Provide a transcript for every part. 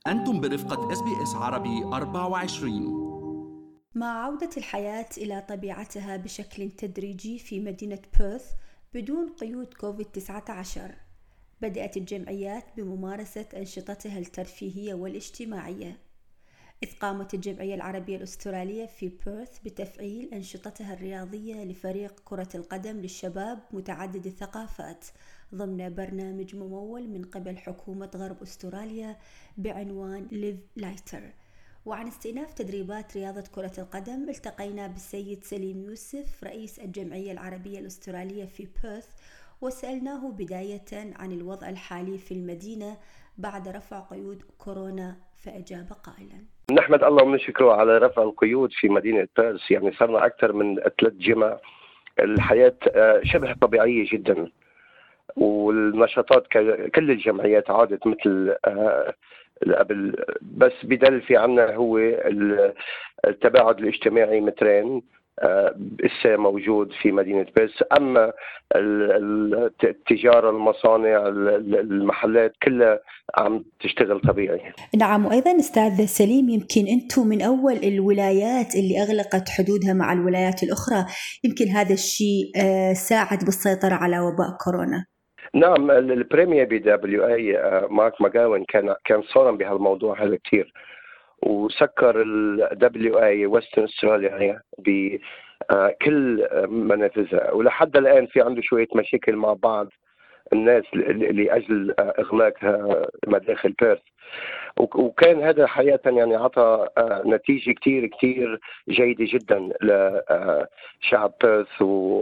أنتم برفقة SBS عربي 24. مع عودة الحياة إلى طبيعتها بشكل تدريجي في مدينة بيرث بدون قيود كوفيد-19، بدأت الجمعيات بممارسة أنشطتها الترفيهية والاجتماعية، إذ قامت الجمعية العربية الأسترالية في بيرث بتفعيل أنشطتها الرياضية لفريق كرة القدم للشباب متعدد الثقافات ضمن برنامج ممول من قبل حكومة غرب أستراليا بعنوان Live Lighter. وعن استئناف تدريبات رياضة كرة القدم التقينا بالسيد سليم يوسف رئيس الجمعية العربية الأسترالية في بيرث، وسألناه بداية عن الوضع الحالي في المدينة بعد رفع قيود كورونا، فأجاب قائلا: نحمد الله ونشكره على رفع القيود في مدينة بيرث. يعني صرنا أكثر من 3 جمع الحياة شبه طبيعية جدا، والنشاطات كل الجمعيات عادت مثل قبل، بس بدل في عنا هو التباعد الاجتماعي مترين لسه موجود في مدينة بيرث. أما التجارة، المصانع، المحلات كلها عم تشتغل طبيعي. نعم. وأيضا أستاذ سليم، يمكن أنتم من أول الولايات اللي أغلقت حدودها مع الولايات الأخرى، يمكن هذا الشيء ساعد بالسيطرة على وباء كورونا. نعم، البريمير BWA مارك ماغاوين كان صارم بهالموضوع هذا كثير، وسكر WA ويسترن استراليا بكل منافذها، ولحد الآن في عنده شوية مشاكل مع بعض الناس لأجل إغلاق مداخل بيرث. وكان هذا حقيقة يعني عطى نتيجة كتير جيدة جدا لشعب بيرث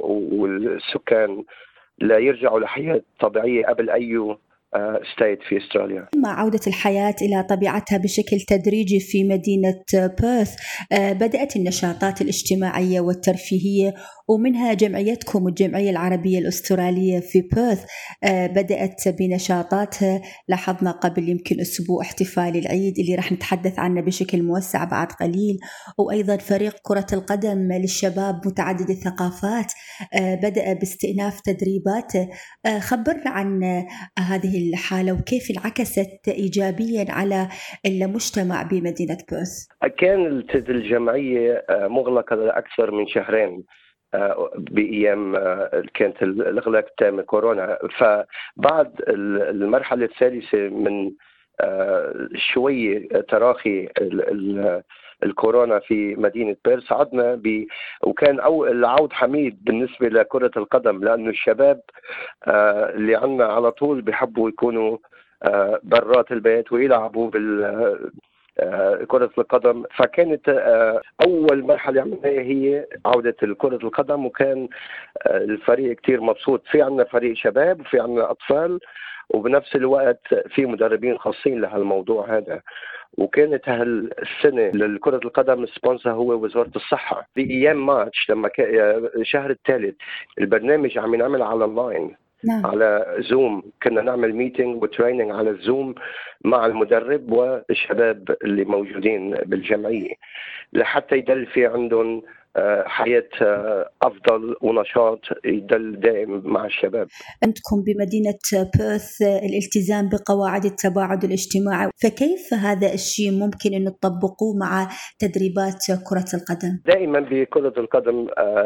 والسكان لا يرجعوا لحياة طبيعية قبل أي ستيت في استراليا. مع عودة الحياة إلى طبيعتها بشكل تدريجي في مدينة بيرث بدأت النشاطات الاجتماعية والترفيهية، ومنها جمعيتكم الجمعية العربية الأسترالية في بيرث بدأت بنشاطاتها. لاحظنا قبل يمكن أسبوع احتفال العيد اللي راح نتحدث عنه بشكل موسع بعد قليل، وأيضا فريق كرة القدم للشباب متعدد الثقافات بدأ باستئناف تدريباته. خبرنا عن هذه الحالة وكيف انعكست إيجابيا على المجتمع بمدينة بيرث. كانت الجمعية مغلقة لأكثر من شهرين بأيام كانت الإغلاق التام كورونا، فبعد المرحلة الثالثة من شوية تراخي الكورونا في مدينة بيرث عدنا وكان العود حميد بالنسبة لكرة القدم، لأنه الشباب اللي عنا على طول بيحبوا يكونوا برات البيت ويلعبوا كرة القدم. فكانت أول مرحلة عملناها هي عودة كرة القدم، وكان الفريق كتير مبسوط. في عنا فريق شباب وفي عنا أطفال، وبنفس الوقت في مدربين خاصين لهالموضوع هذا. وكانت هالسنة لكرة القدم سبونسر هو وزارة الصحة. في أيام ماتش لما شهر الثالث البرنامج عم ينعمل على اللاين. نعم. على زوم، كنا نعمل ميتينج وتريننج على الزوم مع المدرب والشباب اللي موجودين بالجمعية، لحتى يدل في عندهم حياة أفضل ونشاط يدل دائم مع الشباب. عندكم بمدينة بيرث الالتزام بقواعد التباعد الاجتماعي، فكيف هذا الشيء ممكن أن تطبقوه مع تدريبات كرة القدم؟ دائما بكرة القدم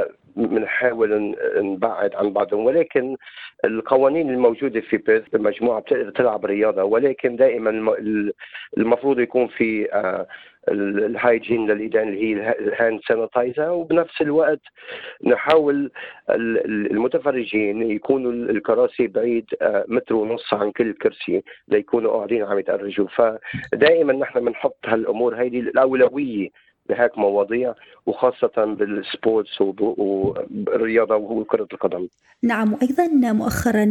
بنحاول نبعد عن بعضهم، ولكن القوانين الموجودة في بيرث المجموعة بتقدر تلعب رياضة، ولكن دائما المفروض يكون في الهايجين للإيدين اللي هي الهاند سانيتايزر، وبنفس الوقت نحاول المتفرجين يكونوا الكراسي بعيد 1.5 متر عن كل كرسي ليكونوا قاعدين عم يتأرجوا. فدائما نحن بنحط هالأمور هيدي الأولوية بهيك مواضيع، وخاصة بالسبورتس والرياضة وكرة القدم. نعم. وأيضا مؤخرا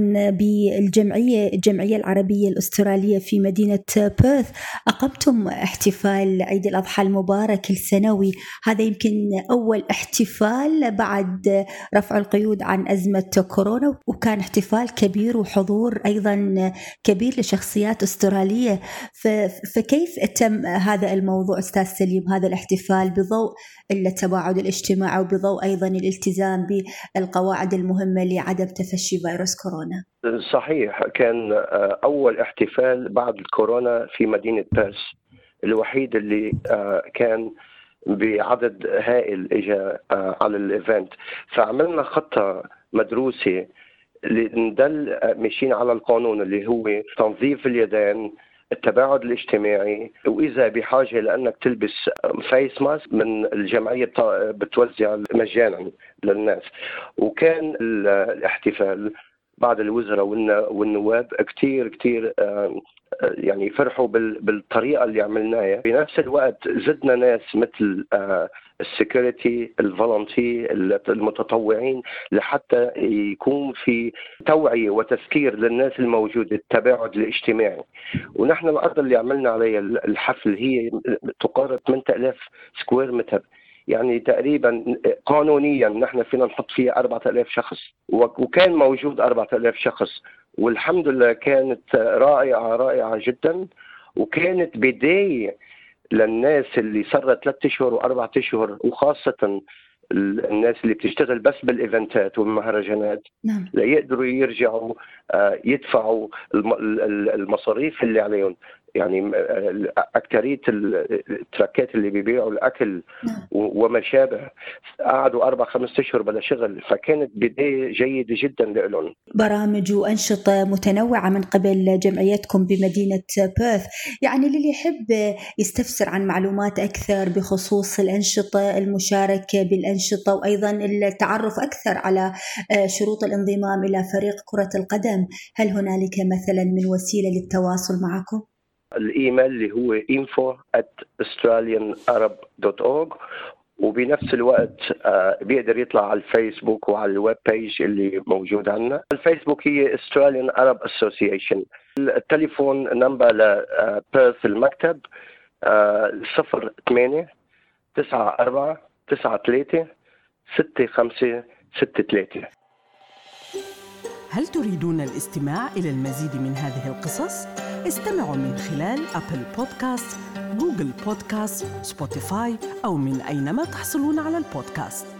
الجمعية العربية الأسترالية في مدينة بيرث أقمتم احتفال عيد الأضحى المبارك السنوي. هذا يمكن أول احتفال بعد رفع القيود عن أزمة كورونا، وكان احتفال كبير وحضور أيضا كبير لشخصيات أسترالية. فكيف تم هذا الموضوع أستاذ سليم، هذا الاحتفال الاحتفال بضوء التباعد الاجتماعي وبضوء أيضا الالتزام بالقواعد المهمة لعدم تفشي فيروس كورونا. صحيح، كان أول احتفال بعد الكورونا في مدينة بيرث، الوحيد اللي كان بعدد هائل اجى على الايفنت. فعملنا خطة مدروسة لندل ماشيين على القانون اللي هو تنظيف اليدين، التباعد الاجتماعي، واذا بحاجه لانك تلبس فيس ماسك من الجمعيه بتوزع مجانا للناس. وكان الاحتفال بعد الوزراء والنواب كتير يعني فرحوا بالطريقه اللي عملناها. بنفس الوقت زدنا ناس مثل السكيورتي، الفولنتي، المتطوعين، لحتى يكون في توعيه وتذكير للناس الموجوده التباعد الاجتماعي. ونحن الارض اللي عملنا عليها الحفل هي تقارب 8000 سكوير متر، يعني تقريبا قانونيا نحن فينا نحط فيها 4000 شخص، وكان موجود 4000 شخص، والحمد لله كانت رائعة جدا. وكانت بداية للناس اللي صار 3 أشهر و4 أشهر، وخاصة الناس اللي بتشتغل بس بالايفنتات والمهرجانات، ليقدروا يرجعوا يدفعوا المصاريف اللي عليهم. يعني أكترية التراكات اللي بيبيعوا الأكل وما شابه قعدوا 4-5 أشهر بلا شغل، فكانت بداية جيدة جدا لهم. برامج وأنشطة متنوعة من قبل جمعيتكم بمدينة بيرث. يعني للي يحب يستفسر عن معلومات أكثر بخصوص الأنشطة، المشاركة بالأنشطة، وأيضا التعرف أكثر على شروط الانضمام إلى فريق كرة القدم، هل هنالك مثلا من وسيلة للتواصل معكم؟ الإيميل اللي هو info@australianarab.org، وبنفس الوقت بيقدر يطلع على الفيسبوك وعلى الويب بيج اللي موجود عندنا. الفيسبوك هي Australian Arab Association. التليفون نمبر لبيرث المكتب 08-94-93-6563. هل تريدون الاستماع إلى المزيد من هذه القصص؟ استمعوا من خلال أبل بودكاست، جوجل بودكاست، سبوتيفاي، أو من أينما تحصلون على البودكاست.